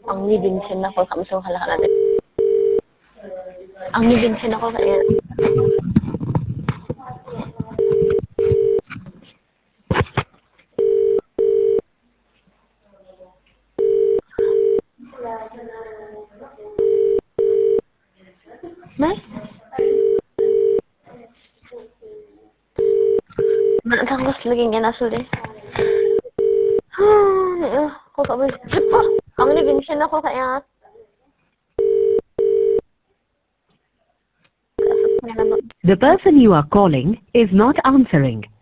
Ang ni Vincent ako kamso halahan natin. Ang ni Vincent ako kaya. Mas? Manatangos lagi nga nasul eh. Ako ka ba? Ang ni Vincent ako kaya. The person you are calling is not answering.